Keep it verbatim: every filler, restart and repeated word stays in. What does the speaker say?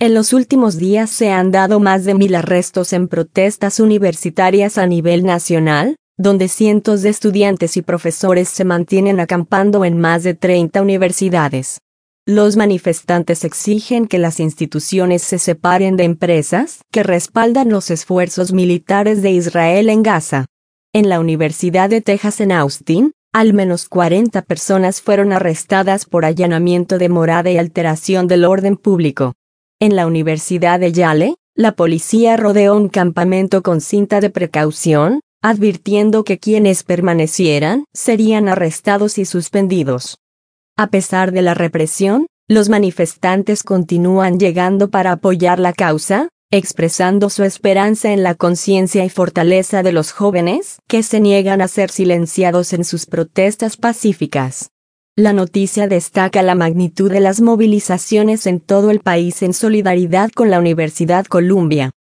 En los últimos días se han dado más de mil arrestos en protestas universitarias a nivel nacional, donde cientos de estudiantes y profesores se mantienen acampando en más de treinta universidades. Los manifestantes exigen que las instituciones se separen de empresas que respaldan los esfuerzos militares de Israel en Gaza. En la Universidad de Texas en Austin, al menos cuarenta personas fueron arrestadas por allanamiento de morada y alteración del orden público. En la Universidad de Yale, la policía rodeó un campamento con cinta de precaución, advirtiendo que quienes permanecieran serían arrestados y suspendidos. A pesar de la represión, los manifestantes continúan llegando para apoyar la causa, expresando su esperanza en la conciencia y fortaleza de los jóvenes que se niegan a ser silenciados en sus protestas pacíficas. La noticia destaca la magnitud de las movilizaciones en todo el país en solidaridad con la Universidad Columbia.